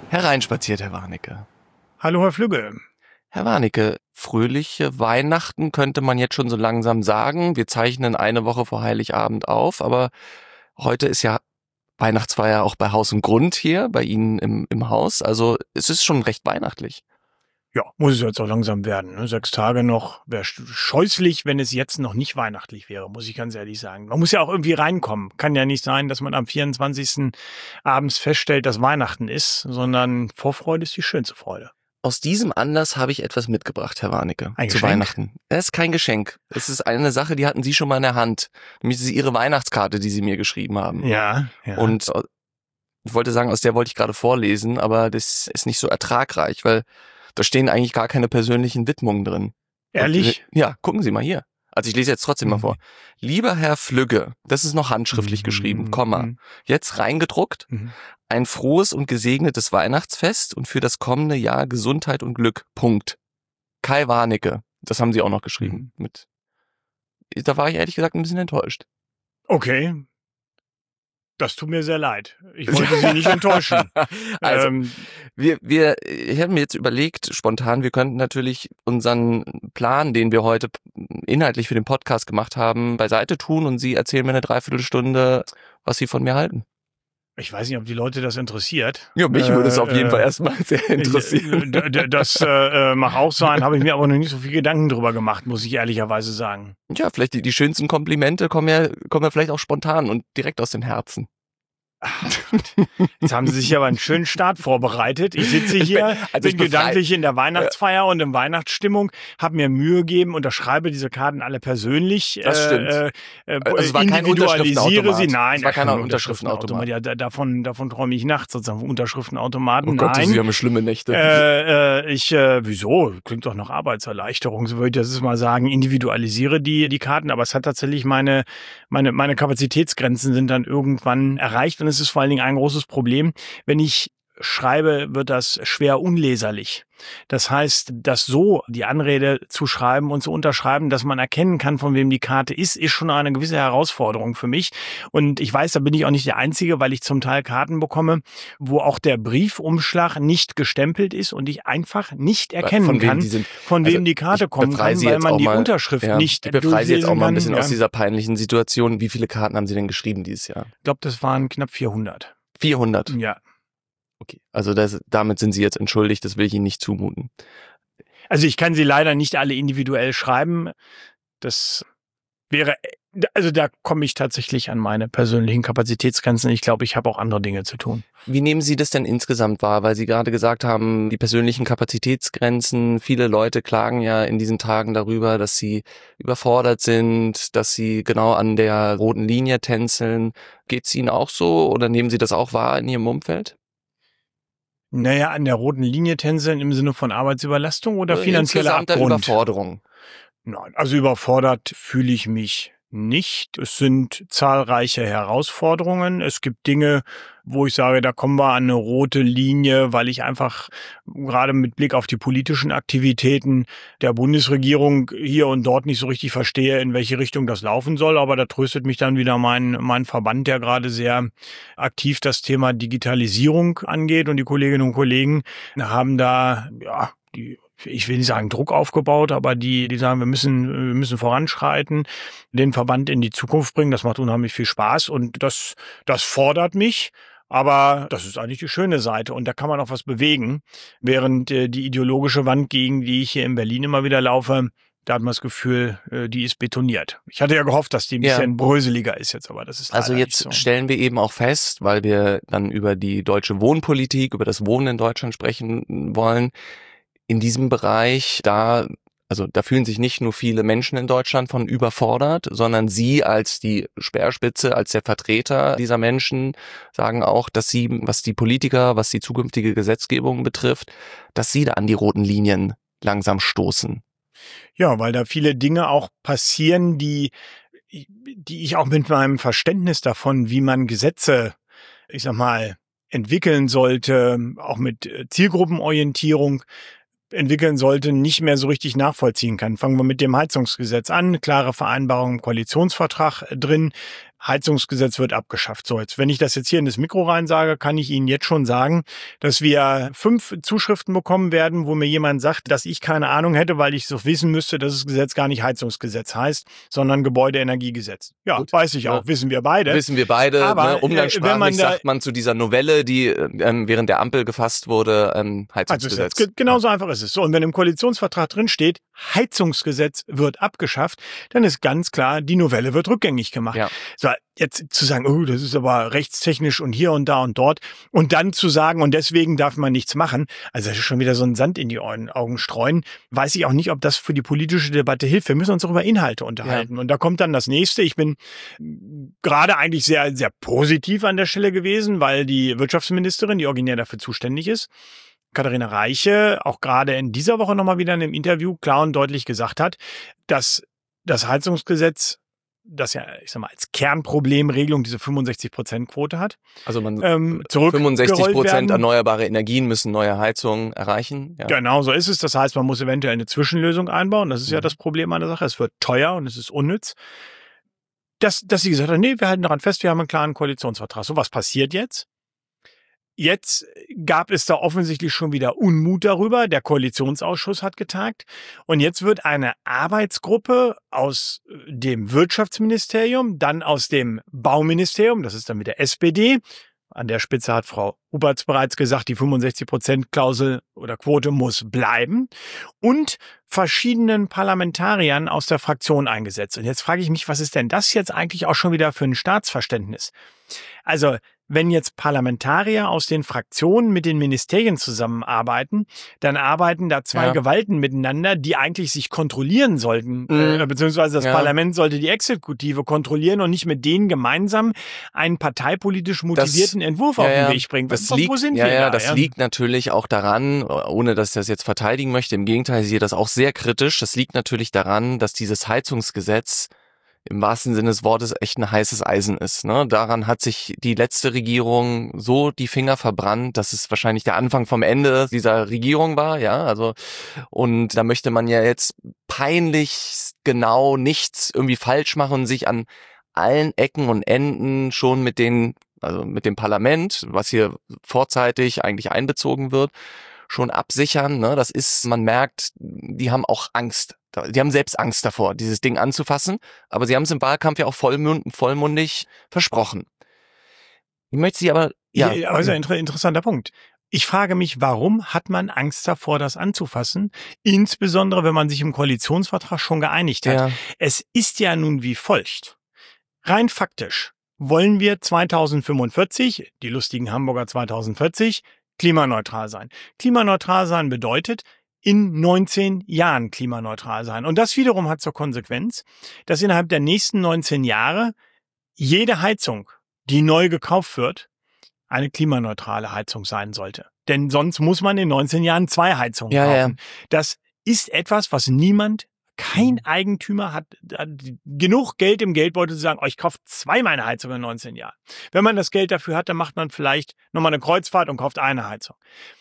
Hereinspaziert, Herr Warnecke. Hallo, Herr Flügge. Herr Warnecke, fröhliche Weihnachten könnte man jetzt schon so langsam sagen. Wir zeichnen eine Woche vor Heiligabend auf, aber heute ist ja Weihnachtsfeier auch bei Haus und Grund hier, bei Ihnen im Haus. Also es ist schon recht weihnachtlich. Ja, muss es jetzt auch langsam werden. Ne? 6 Tage noch. Wäre scheußlich, wenn es jetzt noch nicht weihnachtlich wäre, muss ich ganz ehrlich sagen. Man muss ja auch irgendwie reinkommen. Kann ja nicht sein, dass man am 24. abends feststellt, dass Weihnachten ist, sondern Vorfreude ist die schönste Freude. Aus diesem Anlass habe ich etwas mitgebracht, Herr Warnecke, Ein zu Geschenk? Weihnachten. Es ist kein Geschenk. Es ist eine Sache, die hatten Sie schon mal in der Hand. Nämlich ist Ihre Weihnachtskarte, die Sie mir geschrieben haben. Ja. Und ich wollte sagen, aus der wollte ich gerade vorlesen, aber das ist nicht so ertragreich, weil da stehen eigentlich gar keine persönlichen Widmungen drin. Ehrlich? Und, ja, gucken Sie mal hier. Also ich lese jetzt trotzdem mal vor. Lieber Herr Flügge, das ist noch handschriftlich geschrieben, Komma. Jetzt reingedruckt. Ein frohes und gesegnetes Weihnachtsfest und für das kommende Jahr Gesundheit und Glück. Punkt. Kai Warnecke. Das haben Sie auch noch geschrieben. Da war ich ehrlich gesagt ein bisschen enttäuscht. Okay. Das tut mir sehr leid. Ich wollte Sie nicht enttäuschen. Also, ich habe mir jetzt überlegt, spontan, wir könnten natürlich unseren Plan, den wir heute inhaltlich für den Podcast gemacht haben, beiseite tun und Sie erzählen mir eine Dreiviertelstunde, was Sie von mir halten. Ich weiß nicht, ob die Leute das interessiert. Ja, mich würde es auf jeden Fall erstmal sehr interessieren. Das mag auch sein, habe ich mir aber noch nicht so viel Gedanken drüber gemacht, muss ich ehrlicherweise sagen. Ja, vielleicht die schönsten Komplimente kommen ja vielleicht auch spontan und direkt aus dem Herzen. Jetzt haben Sie sich aber einen schönen Start vorbereitet. Ich sitze hier, bin gedanklich in der Weihnachtsfeier und in Weihnachtsstimmung, habe mir Mühe gegeben, unterschreibe diese Karten alle persönlich. Das stimmt. Also es war kein Unterschriftenautomat. Sie. Nein, es war kein Unterschriftenautomat. Ja, davon träume ich nachts sozusagen, Unterschriftenautomaten. Oh Gott, Nein. das sind ja schlimme Nächte. Wieso? Klingt doch nach Arbeitserleichterung, so würde ich das mal sagen. Individualisiere die Karten, aber es hat tatsächlich meine Kapazitätsgrenzen sind dann irgendwann erreicht. Und es ist vor allen Dingen ein großes Problem. Wenn ich schreibe, wird das schwer unleserlich. Das heißt, das so die Anrede zu schreiben und zu unterschreiben, dass man erkennen kann, von wem die Karte ist schon eine gewisse Herausforderung für mich. Und ich weiß, da bin ich auch nicht der Einzige, weil ich zum Teil Karten bekomme, wo auch der Briefumschlag nicht gestempelt ist und ich einfach nicht erkennen kann, von wem die Karte kommen kann, weil man die Unterschrift nicht durchlesen kann. Ich befreie Sie jetzt auch mal ein bisschen aus Ja. dieser peinlichen Situation. Wie viele Karten haben Sie denn geschrieben dieses Jahr? Ich glaube, das waren knapp 400. 400? Ja. Okay, also damit sind Sie jetzt entschuldigt, das will ich Ihnen nicht zumuten. Also ich kann sie leider nicht alle individuell schreiben. Das wäre, also da komme ich tatsächlich an meine persönlichen Kapazitätsgrenzen. Ich glaube, ich habe auch andere Dinge zu tun. Wie nehmen Sie das denn insgesamt wahr? Weil Sie gerade gesagt haben, die persönlichen Kapazitätsgrenzen, viele Leute klagen ja in diesen Tagen darüber, dass sie überfordert sind, dass sie genau an der roten Linie tänzeln. Geht's Ihnen auch so oder nehmen Sie das auch wahr in Ihrem Umfeld? Naja, an der roten Linie tänzeln im Sinne von Arbeitsüberlastung oder finanzieller Abgrund? Überforderung. Nein, also überfordert fühle ich mich nicht. Es sind zahlreiche Herausforderungen. Es gibt Dinge, wo ich sage, da kommen wir an eine rote Linie, weil ich einfach gerade mit Blick auf die politischen Aktivitäten der Bundesregierung hier und dort nicht so richtig verstehe, in welche Richtung das laufen soll. Aber da tröstet mich dann wieder mein Verband, der gerade sehr aktiv das Thema Digitalisierung angeht. Und die Kolleginnen und Kollegen haben da, ich will nicht sagen Druck aufgebaut, aber die sagen, wir müssen voranschreiten, den Verband in die Zukunft bringen. Das macht unheimlich viel Spaß und das fordert mich. Aber das ist eigentlich die schöne Seite und da kann man auch was bewegen. Während die ideologische Wand, gegen die ich hier in Berlin immer wieder laufe, da hat man das Gefühl, die ist betoniert. Ich hatte ja gehofft, dass die ein bisschen bröseliger ist jetzt, aber das ist leider also jetzt nicht so. Stellen wir eben auch fest, weil wir dann über die deutsche Wohnpolitik, über das Wohnen in Deutschland sprechen wollen. In diesem Bereich, da fühlen sich nicht nur viele Menschen in Deutschland von überfordert, sondern Sie als die Speerspitze, als der Vertreter dieser Menschen sagen auch, dass Sie, was die Politiker, was die zukünftige Gesetzgebung betrifft, dass Sie da an die roten Linien langsam stoßen. Ja, weil da viele Dinge auch passieren, die ich auch mit meinem Verständnis davon, wie man Gesetze, ich sag mal, entwickeln sollte, auch mit Zielgruppenorientierung entwickeln sollte, nicht mehr so richtig nachvollziehen kann. Fangen wir mit dem Heizungsgesetz an, klare Vereinbarung im Koalitionsvertrag drin. Heizungsgesetz wird abgeschafft. So, jetzt, wenn ich das jetzt hier in das Mikro rein sage, kann ich Ihnen jetzt schon sagen, dass wir 5 Zuschriften bekommen werden, wo mir jemand sagt, dass ich keine Ahnung hätte, weil ich so wissen müsste, dass das Gesetz gar nicht Heizungsgesetz heißt, sondern Gebäudeenergiegesetz. Ja, gut, weiß ich auch, wissen wir beide. Wissen wir beide, aber ne? Umgangssprachlich sagt man zu dieser Novelle, die während der Ampel gefasst wurde, Heizungsgesetz. Genauso einfach ist es. So, und wenn im Koalitionsvertrag drin steht, Heizungsgesetz wird abgeschafft, dann ist ganz klar, die Novelle wird rückgängig gemacht. Ja. So, jetzt zu sagen, oh, das ist aber rechtstechnisch und hier und da und dort und dann zu sagen, und deswegen darf man nichts machen, also das ist schon wieder so ein Sand in die Augen streuen, weiß ich auch nicht, ob das für die politische Debatte hilft. Wir müssen uns auch über Inhalte unterhalten. Ja. Und da kommt dann das Nächste. Ich bin gerade eigentlich sehr, sehr positiv an der Stelle gewesen, weil die Wirtschaftsministerin, die originär dafür zuständig ist, Katharina Reiche, auch gerade in dieser Woche nochmal wieder in einem Interview klar und deutlich gesagt hat, dass das Heizungsgesetz, das ja, ich sag mal, als Kernproblemregelung diese 65%-Quote hat. Also 65% erneuerbare Energien müssen neue Heizungen erreichen. Ja. Genau, so ist es. Das heißt, man muss eventuell eine Zwischenlösung einbauen. Das ist ja das Problem an der Sache. Es wird teuer und es ist unnütz. Dass sie gesagt hat, nee, wir halten daran fest, wir haben einen klaren Koalitionsvertrag. So, was passiert jetzt? Jetzt gab es da offensichtlich schon wieder Unmut darüber. Der Koalitionsausschuss hat getagt. Und jetzt wird eine Arbeitsgruppe aus dem Wirtschaftsministerium, dann aus dem Bauministerium, das ist dann mit der SPD. An der Spitze hat Frau Huberts bereits gesagt, die 65%-Klausel oder Quote muss bleiben. Und verschiedenen Parlamentariern aus der Fraktion eingesetzt. Und jetzt frage ich mich, was ist denn das jetzt eigentlich auch schon wieder für ein Staatsverständnis? Also, wenn jetzt Parlamentarier aus den Fraktionen mit den Ministerien zusammenarbeiten, dann arbeiten da zwei Gewalten miteinander, die eigentlich sich kontrollieren sollten, beziehungsweise das Parlament sollte die Exekutive kontrollieren und nicht mit denen gemeinsam einen parteipolitisch motivierten Entwurf auf den Weg bringen. Wo sind wir da? Das liegt natürlich auch daran, ohne dass ich das jetzt verteidigen möchte, im Gegenteil, ich sehe das auch sehr kritisch, das liegt natürlich daran, dass dieses Heizungsgesetz im wahrsten Sinne des Wortes echt ein heißes Eisen ist. Ne? Daran hat sich die letzte Regierung so die Finger verbrannt, dass es wahrscheinlich der Anfang vom Ende dieser Regierung war. Ja, also und da möchte man ja jetzt peinlich genau nichts irgendwie falsch machen und sich an allen Ecken und Enden schon mit dem Parlament, was hier vorzeitig eigentlich einbezogen wird, schon absichern. Ne? Das ist, man merkt, die haben auch Angst. Die haben selbst Angst davor, dieses Ding anzufassen, aber sie haben es im Wahlkampf ja auch vollmundig versprochen. Ich möchte Sie aber... Ja, also ein interessanter Punkt. Ich frage mich, warum hat man Angst davor, das anzufassen? Insbesondere, wenn man sich im Koalitionsvertrag schon geeinigt hat. Ja. Es ist ja nun wie folgt. Rein faktisch wollen wir 2045, die lustigen Hamburger 2040, klimaneutral sein. Klimaneutral sein bedeutet, in 19 Jahren klimaneutral sein. Und das wiederum hat zur Konsequenz, dass innerhalb der nächsten 19 Jahre jede Heizung, die neu gekauft wird, eine klimaneutrale Heizung sein sollte. Denn sonst muss man in 19 Jahren 2 Heizungen kaufen. Ja. Das ist etwas, was kein Eigentümer hat genug Geld im Geldbeutel zu sagen, ich kaufe 2 meine Heizungen in 19 Jahren. Wenn man das Geld dafür hat, dann macht man vielleicht nochmal eine Kreuzfahrt und kauft eine Heizung.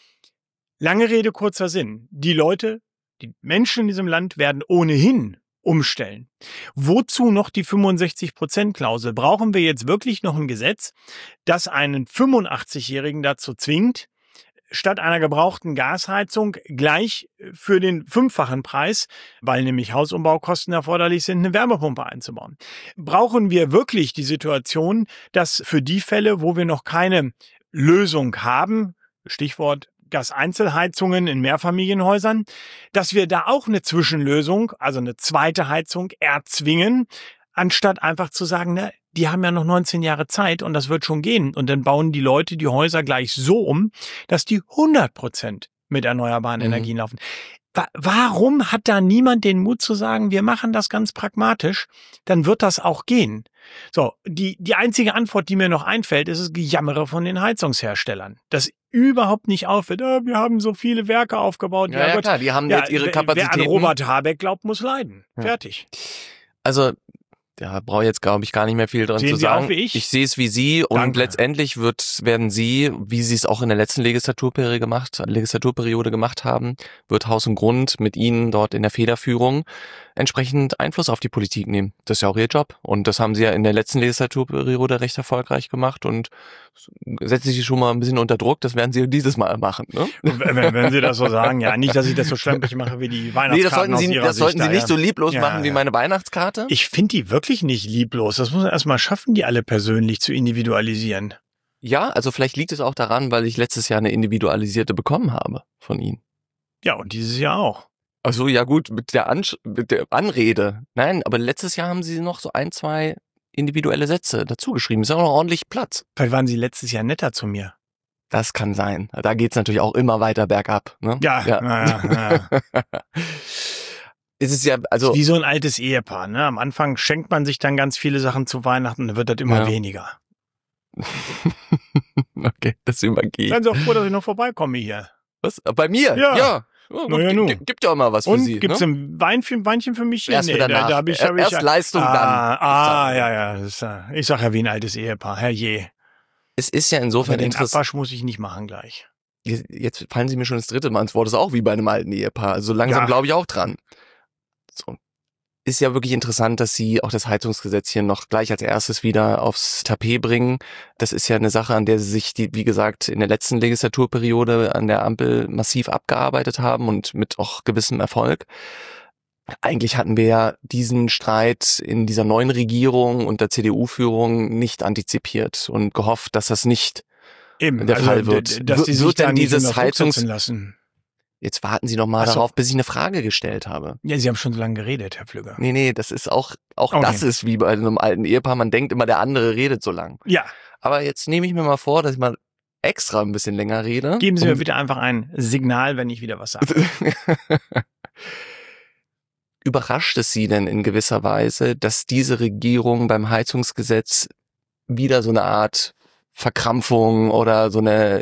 Lange Rede, kurzer Sinn. Die Menschen in diesem Land werden ohnehin umstellen. Wozu noch die 65%-Klausel? Brauchen wir jetzt wirklich noch ein Gesetz, das einen 85-Jährigen dazu zwingt, statt einer gebrauchten Gasheizung gleich für den 5-fachen Preis, weil nämlich Hausumbaukosten erforderlich sind, eine Wärmepumpe einzubauen? Brauchen wir wirklich die Situation, dass für die Fälle, wo wir noch keine Lösung haben, Stichwort Gaseinzelheizungen in Mehrfamilienhäusern, dass wir da auch eine Zwischenlösung, also eine zweite Heizung erzwingen, anstatt einfach zu sagen, die haben ja noch 19 Jahre Zeit und das wird schon gehen. Und dann bauen die Leute die Häuser gleich so um, dass die 100% mit erneuerbaren Energien laufen. Warum hat da niemand den Mut zu sagen, wir machen das ganz pragmatisch, dann wird das auch gehen. So, die einzige Antwort, die mir noch einfällt, ist das Gejammere von den Heizungsherstellern. Das überhaupt nicht aufhört. Wir haben so viele Werke aufgebaut. Ja, klar, die haben jetzt ihre Kapazitäten. Wer an Robert Habeck glaubt, muss leiden. Ja. Fertig. Also, da brauche ich jetzt, glaube ich, gar nicht mehr viel dran zu sagen. Auch wie ich? Ich sehe es wie Sie und letztendlich werden Sie, wie Sie es auch in der letzten Legislaturperiode gemacht haben, wird Haus und Grund mit Ihnen dort in der Federführung entsprechend Einfluss auf die Politik nehmen. Das ist ja auch ihr Job. Und das haben sie ja in der letzten Legislaturperiode recht erfolgreich gemacht und setzen sich schon mal ein bisschen unter Druck. Das werden sie dieses Mal machen. Ne? Wenn Sie das so sagen, ja. Nicht, dass ich das so schlemprig mache wie die Weihnachtskarten aus Ihrer das sollten Sicht. Sie nicht so lieblos Ja, machen wie meine Weihnachtskarte. Ich finde die wirklich nicht lieblos. Das muss man erstmal schaffen, die alle persönlich zu individualisieren. Ja, also vielleicht liegt es auch daran, weil ich letztes Jahr eine individualisierte bekommen habe von Ihnen. Ja, und dieses Jahr auch. Ach so, ja gut, mit der Anrede. Nein, aber letztes Jahr haben Sie noch so 1, 2 individuelle Sätze dazu geschrieben. Ist ja auch noch ordentlich Platz. Vielleicht waren Sie letztes Jahr netter zu mir. Das kann sein. Da geht's natürlich auch immer weiter bergab. Ne? Ja. Es ist ja, also. Wie so ein altes Ehepaar, ne? Am Anfang schenkt man sich dann ganz viele Sachen zu Weihnachten, dann wird das immer weniger. Okay, das übergehe ich. Seien Sie auch froh, dass ich noch vorbeikomme hier. Was? Bei mir? Ja. Oh, Na ja, gibt ja auch mal was für Sie. Und gibt's ne? ein Weinchen für mich? Erst wieder nach. Da hab ich Erst Leistung, dann. Ja. Ich sag ja wie ein altes Ehepaar. Herrje. Es ist ja insofern den interessant. Abwasch muss ich nicht machen gleich. Jetzt fallen Sie mir schon das 3. Mal ins Wort. Das ist auch wie bei einem alten Ehepaar. Also langsam glaube ich auch dran. So. Ist ja wirklich interessant, dass Sie auch das Heizungsgesetz hier noch gleich als erstes wieder aufs Tapet bringen. Das ist ja eine Sache, an der Sie sich, wie gesagt, in der letzten Legislaturperiode an der Ampel massiv abgearbeitet haben und mit auch gewissem Erfolg. Eigentlich hatten wir ja diesen Streit in dieser neuen Regierung und der CDU-Führung nicht antizipiert und gehofft, dass das nicht der Fall wird. Dass die sich wird da denn nicht dieses unter Druck setzen lassen. Jetzt warten Sie noch mal darauf, bis ich eine Frage gestellt habe. Ja, Sie haben schon so lange geredet, Herr Pflüger. Nee, das ist auch okay. Das ist wie bei einem alten Ehepaar. Man denkt immer, der andere redet so lang. Ja. Aber jetzt nehme ich mir mal vor, dass ich mal extra ein bisschen länger rede. Geben Sie mir bitte einfach ein Signal, wenn ich wieder was sage. Überrascht es Sie denn in gewisser Weise, dass diese Regierung beim Heizungsgesetz wieder so eine Art Verkrampfung oder so eine,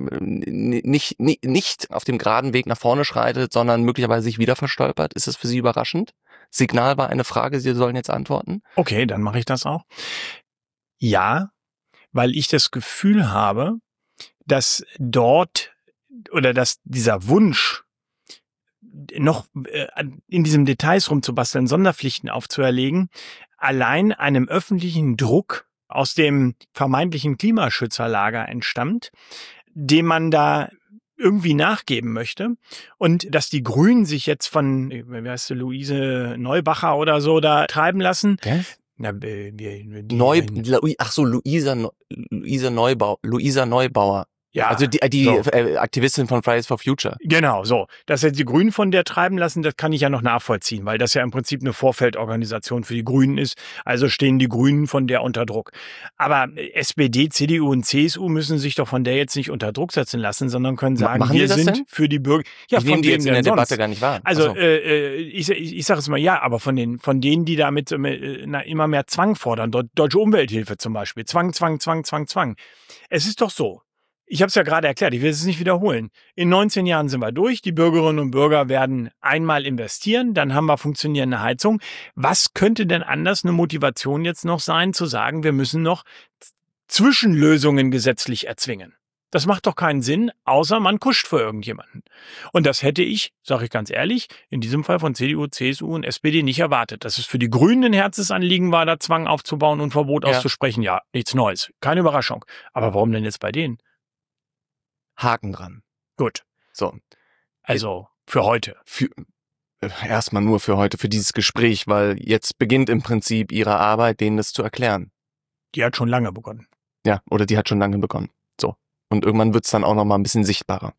nicht auf dem geraden Weg nach vorne schreitet, sondern möglicherweise sich wieder verstolpert? Ist das für Sie überraschend? Signal war eine Frage, Sie sollen jetzt antworten. Okay, dann mache ich das auch. Ja, weil ich das Gefühl habe, dass dort oder dass dieser Wunsch, noch in diesem Details rumzubasteln, Sonderpflichten aufzuerlegen, allein einem öffentlichen Druck aus dem vermeintlichen Klimaschützerlager entstammt, dem man da irgendwie nachgeben möchte. Und dass die Grünen sich jetzt von, wie heißt sie, Luise Neubacher oder so da treiben lassen. Okay. Na, Luisa Neubauer. Ja, also die so. Aktivistin von Fridays for Future. Genau, so. Dass jetzt die Grünen von der treiben lassen, das kann ich ja noch nachvollziehen, weil das ja im Prinzip eine Vorfeldorganisation für die Grünen ist. Also stehen die Grünen von der unter Druck. Aber SPD, CDU und CSU müssen sich doch von der jetzt nicht unter Druck setzen lassen, sondern können sagen, Machen wir die sind denn? für die Bürger. Ja, Ich nehme die jetzt in der sonst. Debatte gar nicht wahr. Also ich sage es mal, ja, aber von denen, die damit immer mehr Zwang fordern, Deutsche Umwelthilfe zum Beispiel, Zwang. Es ist doch so. Ich habe es ja gerade erklärt, ich will es nicht wiederholen. In 19 Jahren sind wir durch, die Bürgerinnen und Bürger werden einmal investieren, dann haben wir funktionierende Heizung. Was könnte denn anders eine Motivation jetzt noch sein, zu sagen, wir müssen noch Zwischenlösungen gesetzlich erzwingen? Das macht doch keinen Sinn, außer man kuscht vor irgendjemanden. Und das hätte ich, sage ich ganz ehrlich, in diesem Fall von CDU, CSU und SPD nicht erwartet. Dass es für die Grünen ein Herzensanliegen war, da Zwang aufzubauen und Verbot auszusprechen, ja, nichts Neues. Keine Überraschung. Aber warum denn jetzt bei denen? Haken dran. Gut. So. Also für heute. Erstmal nur für heute, für dieses Gespräch, weil jetzt beginnt im Prinzip Ihre Arbeit, denen das zu erklären. Die hat schon lange begonnen. Ja, oder die hat schon lange begonnen. So. Und irgendwann wird's dann auch noch mal ein bisschen sichtbarer.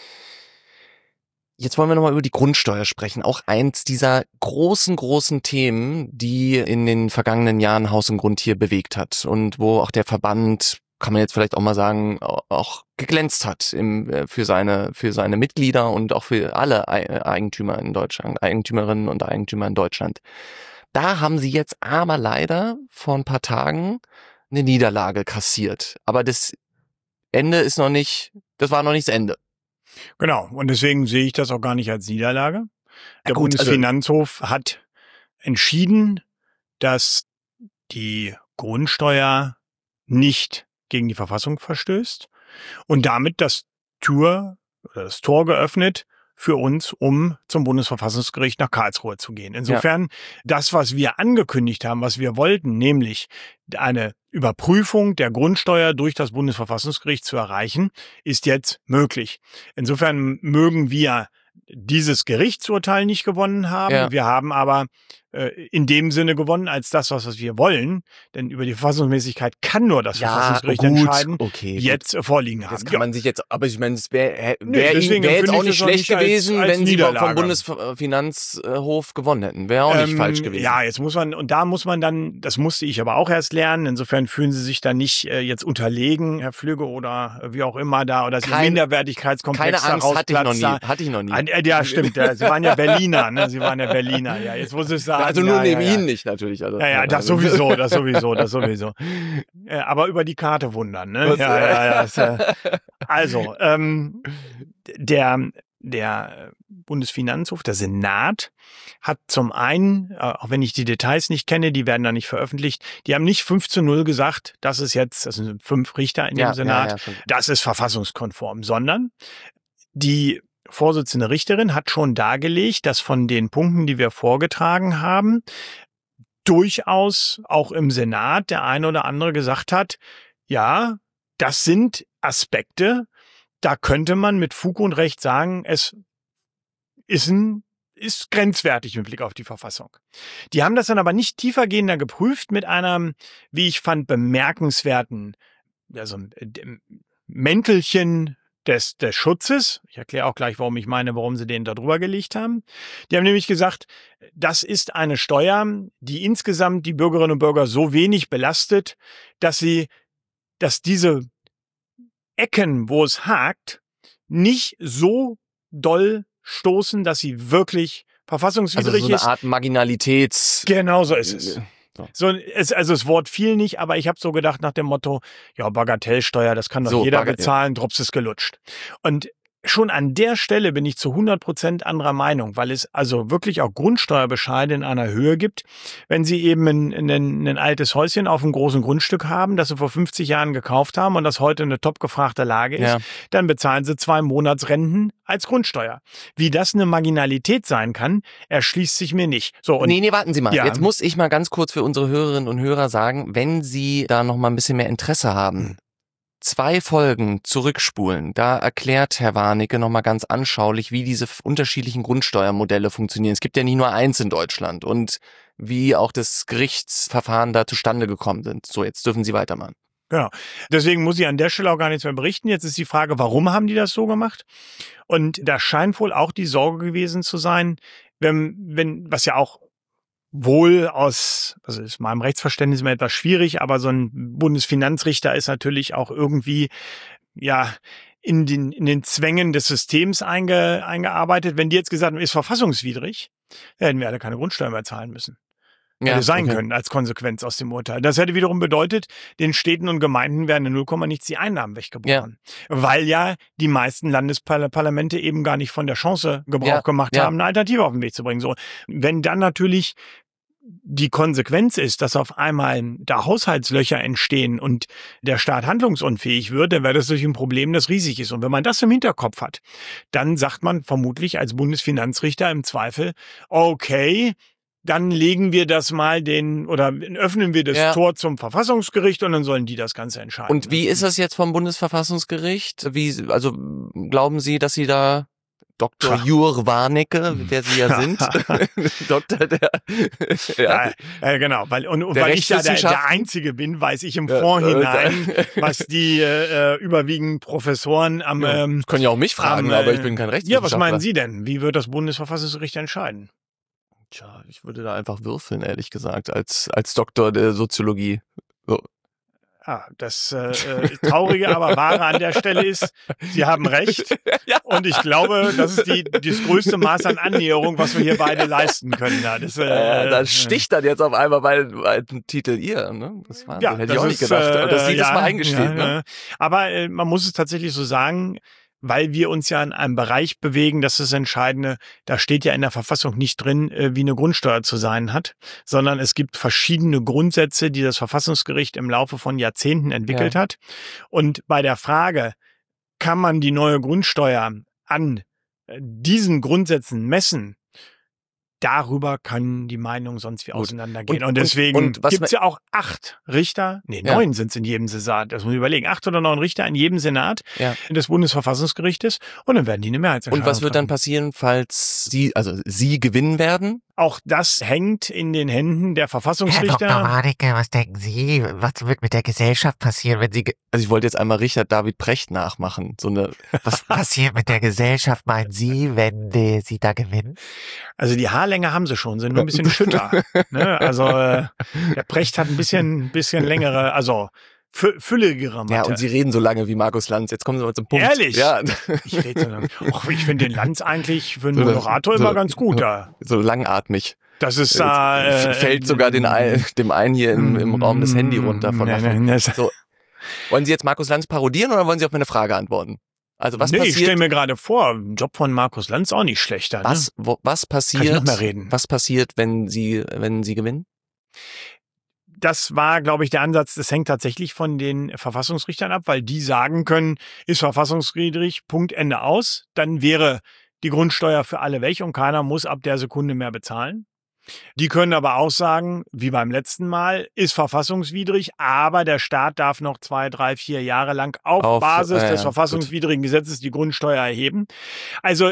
Jetzt wollen wir nochmal über die Grundsteuer sprechen. Auch eins dieser großen Themen, die in den vergangenen Jahren Haus und Grund hier bewegt hat und wo auch der Verband, kann man jetzt vielleicht auch mal sagen, auch geglänzt hat für seine Mitglieder und auch für alle Eigentümer in Deutschland, Eigentümerinnen und Eigentümer in Deutschland. Da haben sie jetzt aber leider vor ein paar Tagen eine Niederlage kassiert. Aber das Ende ist das war noch nicht das Ende. Genau. Und deswegen sehe ich das auch gar nicht als Niederlage. Der gut, Bundesfinanzhof hat entschieden, dass die Grundsteuer nicht gegen die Verfassung verstößt und damit das Tor geöffnet für uns, um zum Bundesverfassungsgericht nach Karlsruhe zu gehen. Insofern, das, was wir angekündigt haben, was wir wollten, nämlich eine Überprüfung der Grundsteuer durch das Bundesverfassungsgericht zu erreichen, ist jetzt möglich. Insofern mögen wir dieses Gerichtsurteil nicht gewonnen haben. Ja. Wir haben aber in dem Sinne gewonnen als das, was wir wollen. Denn über die Verfassungsmäßigkeit kann nur das Verfassungsgericht entscheiden, jetzt vorliegen haben. Das kann man sich jetzt, aber ich meine, es wäre deswegen jetzt auch finde nicht ich das auch schlecht nicht als gewesen, wenn sie vom Niederlage. Bundesfinanzhof gewonnen hätten. Wäre auch nicht falsch gewesen. Ja, jetzt muss man dann, das musste ich aber auch erst lernen. Insofern fühlen Sie sich da nicht jetzt unterlegen, Herr Flügge, oder wie auch immer da, oder das Minderwertigkeitskomplex keine Angst hatte ich noch nie. Ja, stimmt. Ja, Sie waren ja Berliner, ne? Sie waren ja Berliner. Ja, jetzt muss ich sagen. Also nur neben Ihnen nicht natürlich. Also, ja, das sowieso. Aber über die Karte wundern, ne? Ja. Also, der Bundesfinanzhof, der Senat, hat zum einen, auch wenn ich die Details nicht kenne, die werden da nicht veröffentlicht, die haben nicht 5:0 gesagt, das sind 5 Richter in dem Senat, das ist verfassungskonform, sondern die Vorsitzende Richterin hat schon dargelegt, dass von den Punkten, die wir vorgetragen haben, durchaus auch im Senat der eine oder andere gesagt hat, ja, das sind Aspekte, da könnte man mit Fug und Recht sagen, es ist grenzwertig mit Blick auf die Verfassung. Die haben das dann aber nicht tiefergehender geprüft mit einer, wie ich fand, bemerkenswerten, also Mäntelchen des Schutzes. Ich erkläre auch gleich, warum sie den da drüber gelegt haben. Die haben nämlich gesagt, das ist eine Steuer, die insgesamt die Bürgerinnen und Bürger so wenig belastet, dass diese Ecken, wo es hakt, nicht so doll stoßen, dass sie wirklich verfassungswidrig ist. Also so eine Art Marginalitäts... Genau so ist es. Also das Wort fiel nicht, aber ich habe so gedacht nach dem Motto, ja, Bagatellsteuer, das kann doch jeder bezahlen, Drops ist gelutscht. Und schon an der Stelle bin ich zu 100% anderer Meinung, weil es also wirklich auch Grundsteuerbescheide in einer Höhe gibt. Wenn Sie eben ein altes Häuschen auf einem großen Grundstück haben, das Sie vor 50 Jahren gekauft haben und das heute eine top gefragte Lage ist, dann bezahlen Sie 2 Monatsrenten als Grundsteuer. Wie das eine Marginalität sein kann, erschließt sich mir nicht. So, und nee, warten Sie mal. Jetzt muss ich mal ganz kurz für unsere Hörerinnen und Hörer sagen, wenn Sie da noch mal ein bisschen mehr Interesse haben, 2 Folgen zurückspulen. Da erklärt Herr Warnecke nochmal ganz anschaulich, wie diese unterschiedlichen Grundsteuermodelle funktionieren. Es gibt ja nicht nur eins in Deutschland und wie auch das Gerichtsverfahren da zustande gekommen sind. So, jetzt dürfen Sie weitermachen. Genau. Deswegen muss ich an der Stelle auch gar nichts mehr berichten. Jetzt ist die Frage, warum haben die das so gemacht? Und da scheint wohl auch die Sorge gewesen zu sein, was ja auch wohl also ist meinem Rechtsverständnis immer etwas schwierig, aber so ein Bundesfinanzrichter ist natürlich auch irgendwie, ja, in den Zwängen des Systems eingearbeitet. Wenn die jetzt gesagt haben, ist verfassungswidrig, dann hätten wir alle keine Grundsteuer mehr zahlen müssen. Hätte sein können als Konsequenz aus dem Urteil. Das hätte wiederum bedeutet, den Städten und Gemeinden werden in 0, nichts die Einnahmen weggebrochen. Weil ja die meisten Landesparlamente eben gar nicht von der Chance Gebrauch gemacht haben, eine Alternative auf den Weg zu bringen. So, wenn dann natürlich die Konsequenz ist, dass auf einmal da Haushaltslöcher entstehen und der Staat handlungsunfähig wird, dann wäre das natürlich ein Problem, das riesig ist. Und wenn man das im Hinterkopf hat, dann sagt man vermutlich als Bundesfinanzrichter im Zweifel, okay, dann legen wir das mal öffnen wir das Tor zum Verfassungsgericht und dann sollen die das Ganze entscheiden. Und wie ist das jetzt vom Bundesverfassungsgericht? Also glauben Sie, dass Sie da Dr. Jur Warnecke, der Sie ja sind, Doktor der... genau, weil ich ja der Einzige bin, weiß ich im Vorhinein, was die überwiegend Professoren am... können ja auch mich fragen, aber ich bin kein Rechtswissenschaftler. Ja, was meinen Sie denn? Wie wird das Bundesverfassungsgericht entscheiden? Tja, ich würde da einfach würfeln, ehrlich gesagt, als Doktor der Soziologie. So. Das Traurige, aber Wahre an der Stelle ist, Sie haben recht. Und ich glaube, das ist das größte Maß an Annäherung, was wir hier beide leisten können. Das sticht dann jetzt auf einmal bei dem Titel ihr. Ne? Das hätte ich auch nicht gedacht. Aber das sieht es mal eingestehen. Ne? Aber man muss es tatsächlich so sagen, weil wir uns ja in einem Bereich bewegen, das ist das Entscheidende, da steht ja in der Verfassung nicht drin, wie eine Grundsteuer zu sein hat, sondern es gibt verschiedene Grundsätze, die das Verfassungsgericht im Laufe von Jahrzehnten entwickelt hat. Und bei der Frage, kann man die neue Grundsteuer an diesen Grundsätzen messen, darüber können die Meinungen sonst wie auseinandergehen. Und deswegen gibt es ja auch 8 Richter, 9 sind es in jedem Senat, das muss ich überlegen, 8 oder 9 Richter in jedem Senat des Bundesverfassungsgerichtes und dann werden die eine Mehrheitsentscheidung Und was wird dann passieren, falls Sie gewinnen werden? Auch das hängt in den Händen der Verfassungsrichter. Herr Dr. Warnecke, was denken Sie? Was wird mit der Gesellschaft passieren, wenn Sie... Also ich wollte jetzt einmal Richard David Precht nachmachen. Was passiert mit der Gesellschaft, meinen Sie, wenn Sie da gewinnen? Also die Haarlänge haben sie schon, sind nur ein bisschen schütter. Ne? Also der Precht hat ein bisschen längere, also fülligere Matte. Ja, und Sie reden so lange wie Markus Lanz. Jetzt kommen Sie mal zum Punkt. Ehrlich? Ja. Ich rede so lange. Ich finde den Lanz eigentlich für einen Moderator immer ganz gut da. So langatmig. Das ist fällt sogar dem einen hier im Raum das Handy runter von so. Wollen Sie jetzt Markus Lanz parodieren oder wollen Sie auf meine Frage antworten? Also was passiert? Ich stelle mir gerade vor, Job von Markus Lanz auch nicht schlechter. Ne? Was passiert? Kann ich noch mehr reden? Was passiert, wenn Sie gewinnen? Das war, glaube ich, der Ansatz, das hängt tatsächlich von den Verfassungsrichtern ab, weil die sagen können, ist verfassungswidrig, Punkt, Ende aus. Dann wäre die Grundsteuer für alle weg und keiner muss ab der Sekunde mehr bezahlen. Die können aber auch sagen, wie beim letzten Mal, ist verfassungswidrig, aber der Staat darf noch 2, 3, 4 Jahre lang auf Basis des verfassungswidrigen Gesetzes die Grundsteuer erheben. Also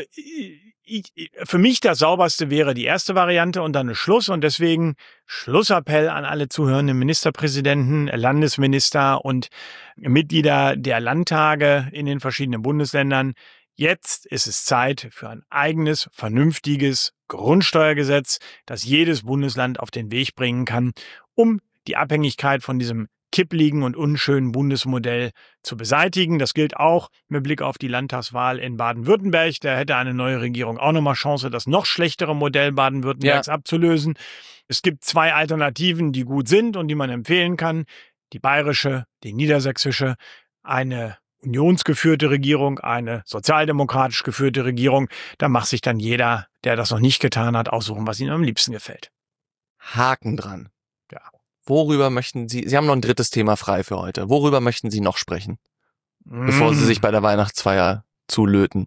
für mich das sauberste wäre die erste Variante und dann ein Schluss und deswegen Schlussappell an alle zuhörenden Ministerpräsidenten, Landesminister und Mitglieder der Landtage in den verschiedenen Bundesländern. Jetzt ist es Zeit für ein eigenes, vernünftiges Grundsteuergesetz, das jedes Bundesland auf den Weg bringen kann, um die Abhängigkeit von diesem kippligen und unschönen Bundesmodell zu beseitigen. Das gilt auch mit Blick auf die Landtagswahl in Baden-Württemberg. Da hätte eine neue Regierung auch nochmal Chance, das noch schlechtere Modell Baden-Württembergs abzulösen. Es gibt 2 Alternativen, die gut sind und die man empfehlen kann. Die bayerische, die niedersächsische, eine unionsgeführte Regierung, eine sozialdemokratisch geführte Regierung. Da macht sich dann jeder, der das noch nicht getan hat, aussuchen, was ihm am liebsten gefällt. Haken dran. Ja. Worüber möchten Sie haben noch ein drittes Thema frei für heute. Worüber möchten Sie noch sprechen? Bevor Sie sich bei der Weihnachtsfeier zulöten.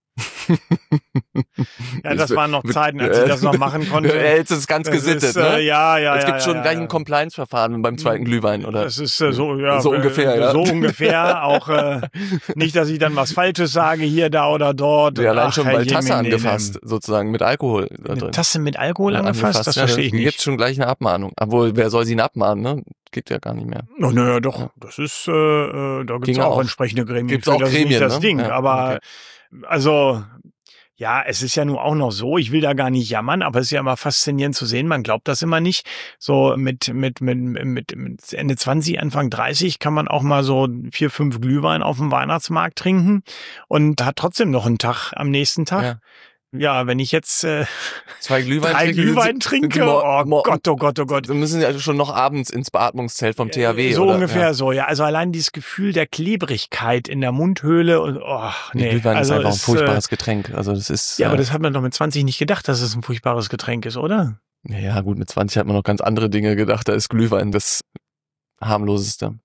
Ja, das waren noch Zeiten, als ich das noch machen konnte. Jetzt ist es ganz gesittet, ne? Ja. Es gibt schon gleich ein Compliance-Verfahren beim zweiten Glühwein, oder? Das ist so ungefähr, ja. So ungefähr. Auch nicht, dass ich dann was Falsches sage, hier, da oder dort. Ja, allein schon bei Tasse angefasst, sozusagen, mit Alkohol. Eine Tasse mit Alkohol angefasst? Das verstehe ich nicht. Jetzt schon gleich eine Abmahnung. Obwohl, wer soll sie denn abmahnen, ne? Geht ja gar nicht mehr. Oh, naja, doch. Ja. Das ist, da gibt's auch entsprechende Gremien. Gibt's auch Gremien, nicht das ne? Ding. Ja, aber, okay. Also, ja, es ist ja nun auch noch so, ich will da gar nicht jammern, aber es ist ja immer faszinierend zu sehen, man glaubt das immer nicht. So mit Ende 20, Anfang 30 kann man auch mal so 4, 5 Glühwein auf dem Weihnachtsmarkt trinken und hat trotzdem noch einen Tag am nächsten Tag. Ja. Ja, wenn ich jetzt 2 Glühwein 3 Glühwein trinke, oh Gott. Dann müssen Sie also schon noch abends ins Beatmungszelt vom THW. So oder? ungefähr so, ja. Also allein dieses Gefühl der Klebrigkeit in der Mundhöhle und nee. Glühwein also ist einfach ein furchtbares Getränk. Also das ist. Ja, aber das hat man doch mit 20 nicht gedacht, dass es ein furchtbares Getränk ist, oder? Ja, gut, mit 20 hat man noch ganz andere Dinge gedacht. Da ist Glühwein das harmloseste.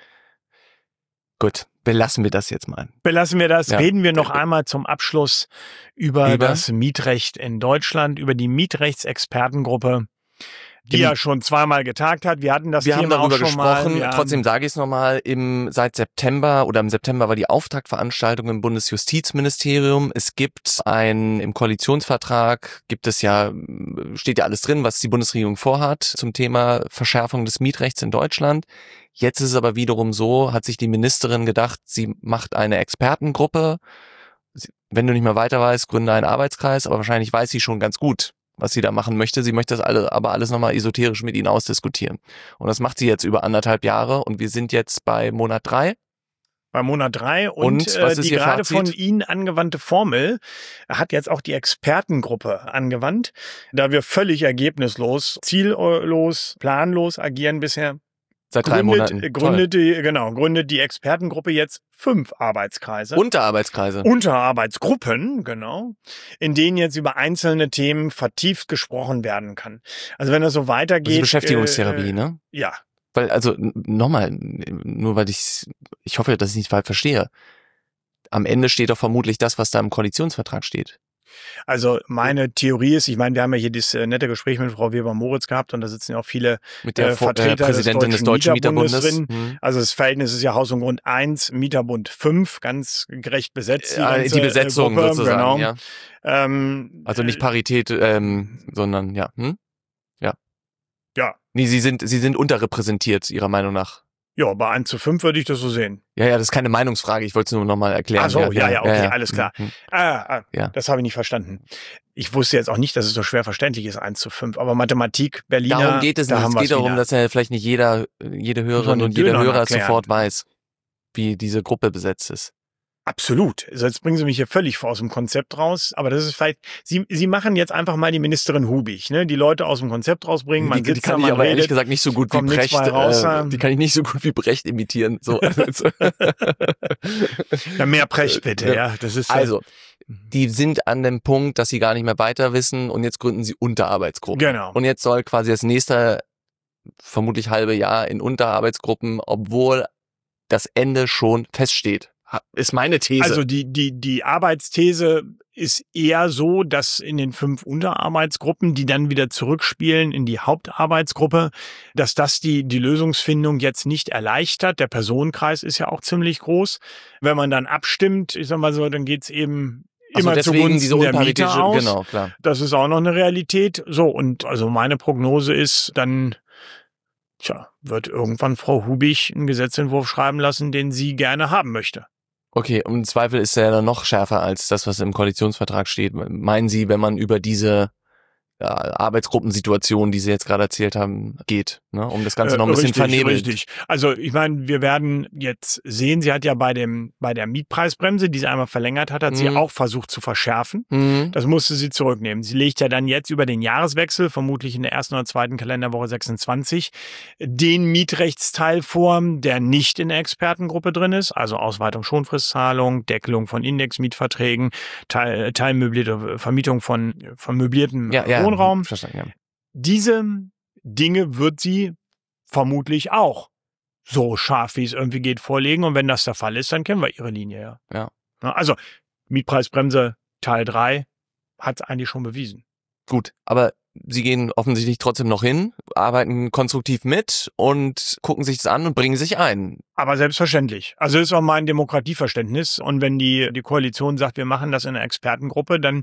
Gut, belassen wir das jetzt mal. Belassen wir das. Ja. Reden wir noch einmal zum Abschluss über das Mietrecht in Deutschland, über die Mietrechtsexpertengruppe, die ja schon 2-mal getagt hat. Wir hatten das Thema haben darüber auch schon gesprochen. Mal. Trotzdem sage ich es nochmal. Seit September oder im September war die Auftaktveranstaltung im Bundesjustizministerium. Es gibt im Koalitionsvertrag steht ja alles drin, was die Bundesregierung vorhat zum Thema Verschärfung des Mietrechts in Deutschland. Jetzt ist es aber wiederum so, hat sich die Ministerin gedacht, sie macht eine Expertengruppe. Wenn du nicht mehr weiter weißt, gründe einen Arbeitskreis, aber wahrscheinlich weiß sie schon ganz gut, was sie da machen möchte. Sie möchte das aber alles nochmal esoterisch mit ihnen ausdiskutieren. Und das macht sie jetzt über 1,5 Jahre und wir sind jetzt bei Monat 3. Bei Monat 3 und die gerade von Ihnen angewandte Formel hat jetzt auch die Expertengruppe angewandt, da wir völlig ergebnislos, ziellos, planlos agieren bisher. Seit 3 Monaten. Gründet die Expertengruppe jetzt 5 Arbeitskreise. Unterarbeitsgruppen, genau, in denen jetzt über einzelne Themen vertieft gesprochen werden kann. Also wenn das so weitergeht. Also Beschäftigungstherapie, ne? Ja. Weil, also nochmal, nur weil ich hoffe, dass ich nicht falsch verstehe. am Ende steht doch vermutlich das, was da im Koalitionsvertrag steht. Also meine Theorie ist, ich meine, wir haben ja hier dieses nette Gespräch mit Frau Weber-Moritz gehabt und da sitzen ja auch viele Mit der Vertreter Präsidentin des Deutschen Mieterbundes drin. Mhm. Also das Verhältnis ist ja Haus und Grund 1, Mieterbund 5, ganz gerecht besetzt. Die Besetzung Gruppe, sozusagen, genau. ja. Also nicht Parität, sondern ja. Ja. Nee, sie sind unterrepräsentiert, Ihrer Meinung nach. Ja, bei 1:5 würde ich das so sehen. Ja, das ist keine Meinungsfrage, ich wollte es nur nochmal erklären. Ach so, ja, okay, alles klar. Ja. Das habe ich nicht verstanden. Ich wusste jetzt auch nicht, dass es so schwer verständlich ist, 1:5. Aber Mathematik, Berliner, darum geht es da nicht. haben Es geht darum, wieder. dass ja vielleicht nicht jede Hörerin und jeder Hörer erklären. sofort weiß, wie diese Gruppe besetzt ist. Absolut. Also jetzt bringen Sie mich hier völlig aus dem Konzept raus. Aber das ist vielleicht, Sie machen jetzt einfach mal die Ministerin Hubig, ne? Die Leute aus dem Konzept rausbringen. Man Die sitzt kann da, ich man aber redet, ehrlich gesagt nicht so gut wie kommt nichts Brecht. bei raus. Die kann ich nicht so gut wie Brecht imitieren. So. Ja, mehr Brecht bitte, ja. Das ist Also, die sind an dem Punkt, dass sie gar nicht mehr weiter wissen und jetzt gründen sie Unterarbeitsgruppen. Genau. Und jetzt soll quasi das nächste, vermutlich halbe Jahr in Unterarbeitsgruppen, obwohl das Ende schon feststeht. Ist meine These. Also die Arbeitsthese ist eher so, dass in den 5 Unterarbeitsgruppen, die dann wieder zurückspielen in die Hauptarbeitsgruppe, dass das die Lösungsfindung jetzt nicht erleichtert. Der Personenkreis ist ja auch ziemlich groß. Wenn man dann abstimmt, ich sag mal so, dann geht's eben immer deswegen zugunsten der Mieter aus. Genau, klar. Das ist auch noch eine Realität. So, und also meine Prognose ist, dann wird irgendwann Frau Hubig einen Gesetzentwurf schreiben lassen, den sie gerne haben möchte. Okay, und im Zweifel ist er dann noch schärfer als das, was im Koalitionsvertrag steht. Meinen Sie, wenn man über diese Arbeitsgruppensituation, die Sie jetzt gerade erzählt haben, geht, ne? Um das Ganze noch ein bisschen vernebelt. Richtig. Also ich meine, wir werden jetzt sehen, sie hat ja bei der Mietpreisbremse, die sie einmal verlängert hat, sie auch versucht zu verschärfen. Das musste sie zurücknehmen. Sie legt ja dann jetzt über den Jahreswechsel, vermutlich in der ersten oder zweiten Kalenderwoche 26, den Mietrechtsteil vor, der nicht in der Expertengruppe drin ist, also Ausweitung Schonfristzahlung, Deckelung von Indexmietverträgen, teilmöblierte Vermietung von möbliertem Wohnraum. Verstanden, ja. Diese Dinge wird sie vermutlich auch so scharf, wie es irgendwie geht, vorlegen. Und wenn das der Fall ist, dann kennen wir ihre Linie, ja. Also Mietpreisbremse Teil 3 hat es eigentlich schon bewiesen. Gut, aber Sie gehen offensichtlich trotzdem noch hin, arbeiten konstruktiv mit und gucken sich das an und bringen sich ein. Aber selbstverständlich. Also das ist auch mein Demokratieverständnis. Und wenn die Koalition sagt, wir machen das in einer Expertengruppe, dann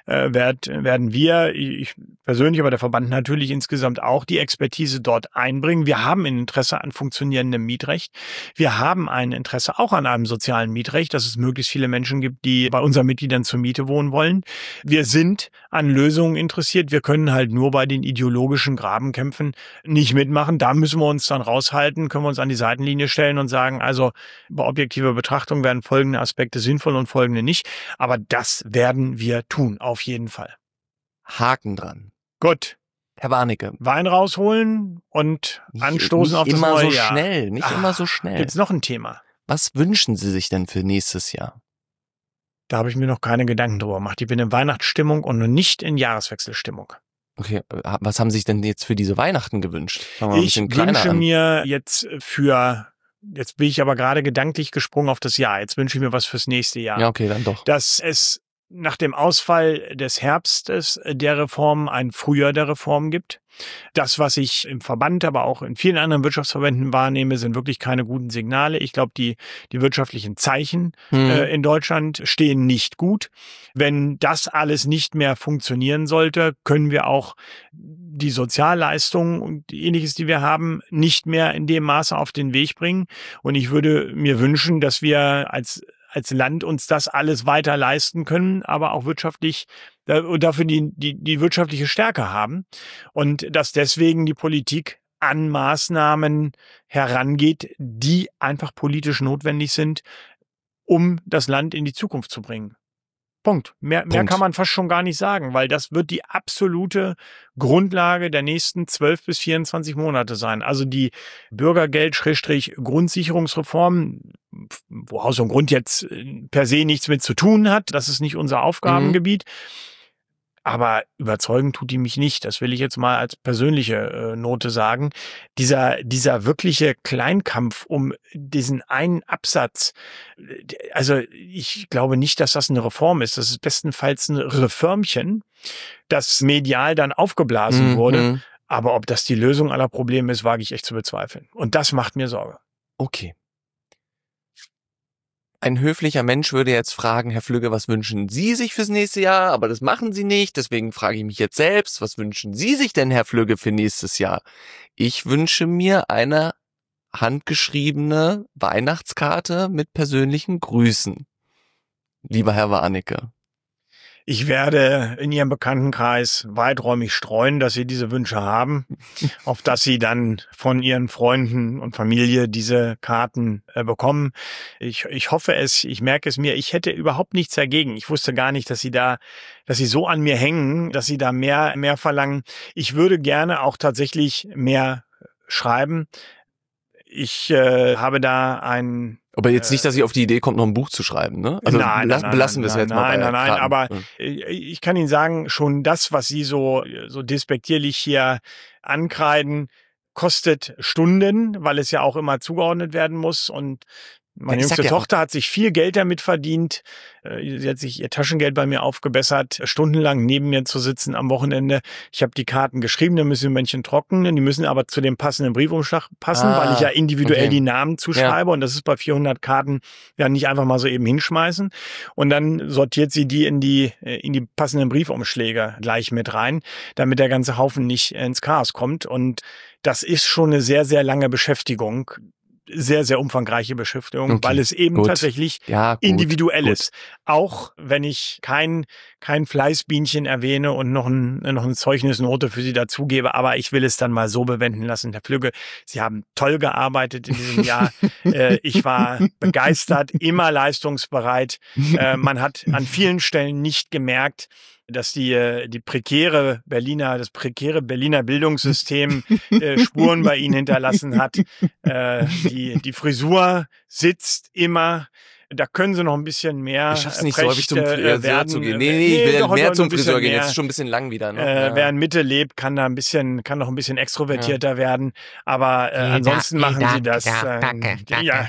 werden wir, ich persönlich, aber der Verband natürlich insgesamt auch, die Expertise dort einbringen. Wir haben ein Interesse an funktionierendem Mietrecht. Wir haben ein Interesse auch an einem sozialen Mietrecht, dass es möglichst viele Menschen gibt, die bei unseren Mitgliedern zur Miete wohnen wollen. Wir sind an Lösungen interessiert. Wir können halt nur bei den ideologischen Grabenkämpfen nicht mitmachen. Da müssen wir uns dann raushalten, können wir uns an die Seitenlinie stellen und sagen, also bei objektiver Betrachtung werden folgende Aspekte sinnvoll und folgende nicht. Aber das werden wir tun, auf jeden Fall. Haken dran. Gut. Herr Warnecke. Wein rausholen und anstoßen auf das neue Jahr. Nicht immer so schnell. Gibt's noch ein Thema? Was wünschen Sie sich denn für nächstes Jahr? Da habe ich mir noch keine Gedanken drüber gemacht. Ich bin in Weihnachtsstimmung und noch nicht in Jahreswechselstimmung. Okay, was haben Sie sich denn jetzt für diese Weihnachten gewünscht? Ich wünsche mir jetzt bin ich aber gerade gedanklich gesprungen auf das Jahr. Jetzt wünsche ich mir was fürs nächste Jahr. Ja, okay, dann doch. Dass es nach dem Ausfall des Herbstes der Reform ein Frühjahr der Reform gibt. Das, was ich im Verband, aber auch in vielen anderen Wirtschaftsverbänden wahrnehme, sind wirklich keine guten Signale. Ich glaube, die wirtschaftlichen Zeichen in Deutschland stehen nicht gut. Wenn das alles nicht mehr funktionieren sollte, können wir auch die Sozialleistungen und Ähnliches, die wir haben, nicht mehr in dem Maße auf den Weg bringen. Und ich würde mir wünschen, dass wir als Land uns das alles weiter leisten können, aber auch wirtschaftlich dafür die wirtschaftliche Stärke haben und dass deswegen die Politik an Maßnahmen herangeht, die einfach politisch notwendig sind, um das Land in die Zukunft zu bringen. Punkt. Mehr kann man fast schon gar nicht sagen, weil das wird die absolute Grundlage der nächsten 12 bis 24 Monate sein. Also die Bürgergeld-Grundsicherungsreform, wo Haus und Grund jetzt per se nichts mit zu tun hat, das ist nicht unser Aufgabengebiet. aber überzeugen tut die mich nicht. Das will ich jetzt mal als persönliche Note sagen. Dieser wirkliche Kleinkampf um diesen einen Absatz, also ich glaube nicht, dass das eine Reform ist. Das ist bestenfalls ein Reformchen, das medial dann aufgeblasen wurde. Aber ob das die Lösung aller Probleme ist, wage ich echt zu bezweifeln. Und das macht mir Sorge. Okay. Ein höflicher Mensch würde jetzt fragen, Herr Flügge, was wünschen Sie sich fürs nächste Jahr? Aber das machen Sie nicht, deswegen frage ich mich jetzt selbst, was wünschen Sie sich denn, Herr Flügge, für nächstes Jahr? Ich wünsche mir eine handgeschriebene Weihnachtskarte mit persönlichen Grüßen. Lieber Herr Warnecke. Ich werde in Ihrem Bekanntenkreis weiträumig streuen, dass Sie diese Wünsche haben, auf dass Sie dann von Ihren Freunden und Familie diese Karten bekommen. Ich hoffe es, ich merke es mir, ich hätte überhaupt nichts dagegen. Ich wusste gar nicht, dass Sie so an mir hängen, dass Sie da mehr verlangen. Ich würde gerne auch tatsächlich mehr schreiben. Ich habe da aber jetzt nicht, dass ich auf die Idee kommt, noch ein Buch zu schreiben, ne? Also belassen wir es jetzt mal bei Nein, Karten. aber ich kann Ihnen sagen, schon das, was Sie so despektierlich hier ankreiden, kostet Stunden, weil es ja auch immer zugeordnet werden muss. Und meine jüngste Tochter hat sich viel Geld damit verdient. Sie hat sich ihr Taschengeld bei mir aufgebessert, stundenlang neben mir zu sitzen am Wochenende. Ich habe die Karten geschrieben, dann müssen die Männchen trocknen. Die müssen aber zu dem passenden Briefumschlag passen, weil ich ja individuell die Namen zuschreibe. Ja. Und das ist bei 400 Karten ja nicht einfach mal so eben hinschmeißen. Und dann sortiert sie die in die passenden Briefumschläge gleich mit rein, damit der ganze Haufen nicht ins Chaos kommt. Und das ist schon eine sehr, sehr lange Beschäftigung. Sehr, sehr umfangreiche Beschäftigung, weil es eben tatsächlich individuell ist. Auch wenn ich kein Fleißbienchen erwähne und noch eine Zeugnisnote für Sie dazugebe, aber ich will es dann mal so bewenden lassen. Herr Flügge, Sie haben toll gearbeitet in diesem Jahr. Ich war begeistert, immer leistungsbereit. Man hat an vielen Stellen nicht gemerkt, dass das prekäre Berliner Bildungssystem Spuren bei Ihnen hinterlassen hat. Die Frisur sitzt immer. Da können Sie noch ein bisschen mehr. Ich schaff's nicht so häufig zum Friseur zu gehen. Nee, ich will mehr zum Friseur gehen. Jetzt ist schon ein bisschen lang wieder. Ne? Wer in Mitte lebt, kann noch ein bisschen extrovertierter werden. Aber ansonsten machen Sie das. Danke,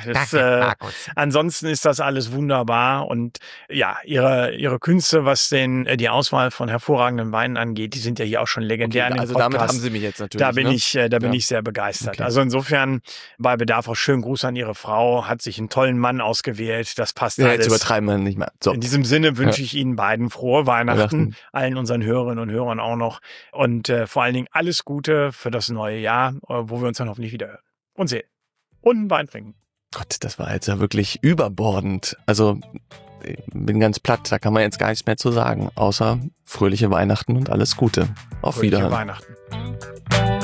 ansonsten ist das alles wunderbar. Und ja, Ihre Künste, was die Auswahl von hervorragenden Weinen angeht, die sind ja hier auch schon legendär. Okay, also damit haben Sie mich jetzt natürlich. Da bin ich sehr begeistert. Okay. Also insofern bei Bedarf auch schönen Gruß an Ihre Frau. Hat sich einen tollen Mann ausgewählt. Das passt alles. Jetzt übertreiben wir nicht mehr. So. In diesem Sinne wünsche ich Ihnen beiden frohe Weihnachten, allen unseren Hörerinnen und Hörern auch noch und vor allen Dingen alles Gute für das neue Jahr, wo wir uns dann hoffentlich wieder hören und sehen und einen Wein trinken. Gott, das war jetzt ja wirklich überbordend. Also ich bin ganz platt, da kann man jetzt gar nichts mehr zu sagen, außer fröhliche Weihnachten und alles Gute. Auf Wiederhören. Fröhliche Weihnachten.